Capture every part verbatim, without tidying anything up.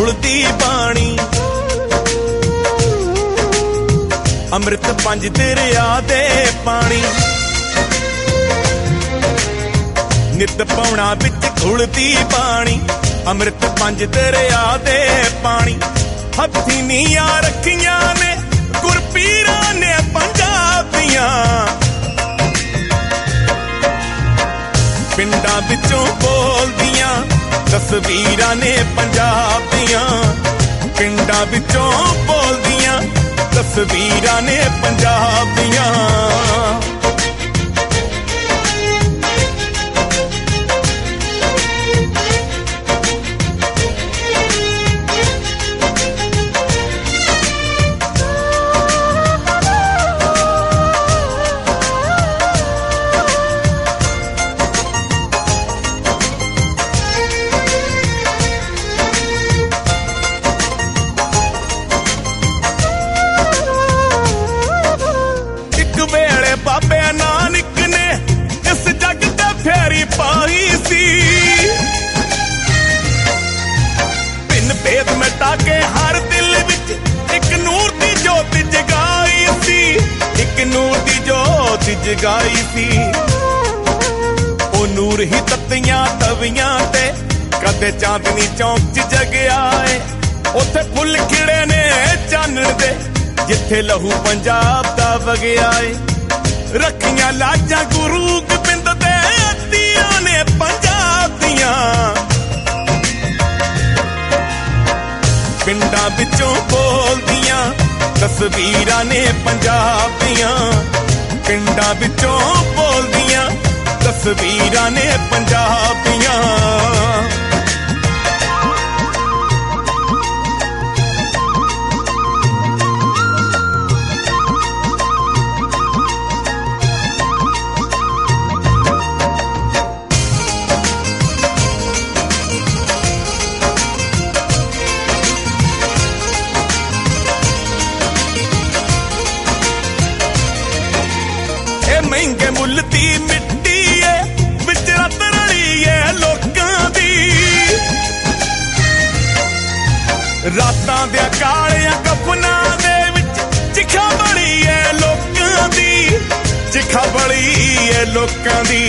घुलदी बाणी अमृत पंज दरिया दे पानी नित पौना बिच घुलदी बाणी अमृत पंज दरिया दे पानी हथी नीया रखियां ने गुरपीरां ने पंजाब दियां पिंडां विचों बोलदियां तस्वीरां ने पंजाब दियां पिंडां विचों बोलदियां तस्वीरां ने पंजाब दियां बाबे नानक ने इस जग ते फेरी पाई सी बिन भेद मिटा के हर दिल विच एक नूर दी जोत जगाई सी एक नूर दी जोत जगाई सी ओ नूर ही तत्तियां तवियां ते कदे चांदनी चौक च जगया है उत्थे फुल खिड़े ने चानण दे जिथे लहू पंजाब दा वगया है रखियां लाजा गुरु गोबिंद दे दियां ने पंजाब दियां पिंडां विचों बोलदियां तस्वीरां ने पंजाब दियां पिंडां विचों बोलदियां तस्वीरां ने पंजाब दियां महंगे मुल दी मिट्टी है विच रत रली है लोकां दी रातां दे कालियां कफनां दे विच चिखा बड़ी है लोकां दी चिखा बड़ी है लोकां दी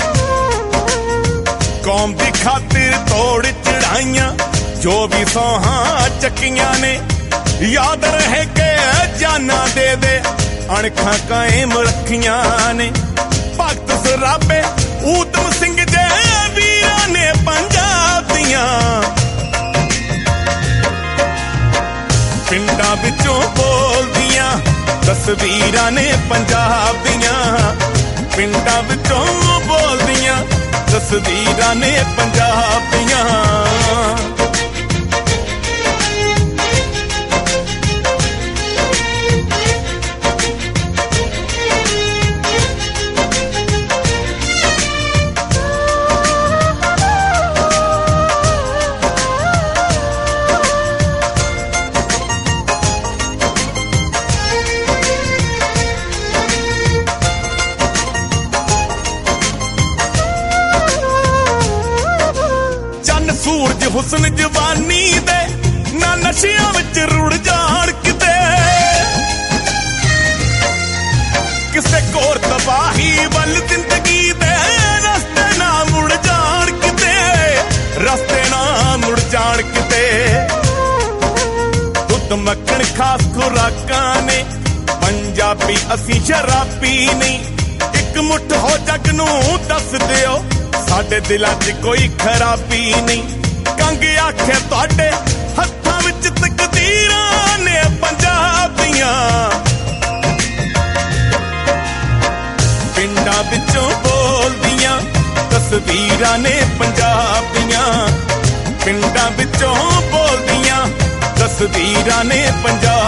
कौम दी खातिर तोड़ चढ़ाइयां जो भी सोहां चकियां ने याद रहे के जाना दे दे अणखा कायम रखियां ने भगत सराबे ऊधम सिंह जे वीरां ने पंजाब दियां पिंडां विचों बोलदियां तस्वीरां ने पंजाब दियां पिंडां विचों बोलदियां तस्वीरां ने पंजाब दियां सूरज हुस्न जवानी दे ना नशियां विच रुड़ जाण किते किसे कोर तबाही वल जिंदगी दे रस्ते ना मुड़ जाण किते रस्ते ना मुड़ जाण किते दुध मक्खण खास खुराकां ने पंजाबी असीं शराबी नहीं एक मुठ हो जग नूं दस दिओ साडे दिलां च कोई खराबी नहीं कंग आखे तुहाडे हत्थां विच तकदीरां ने पंजाब दियां पिंडां विचों बोलदियां तस्वीरां ने पंजाब दियां पिंडां विचों बोलदियां तस्वीरां ने पंजाब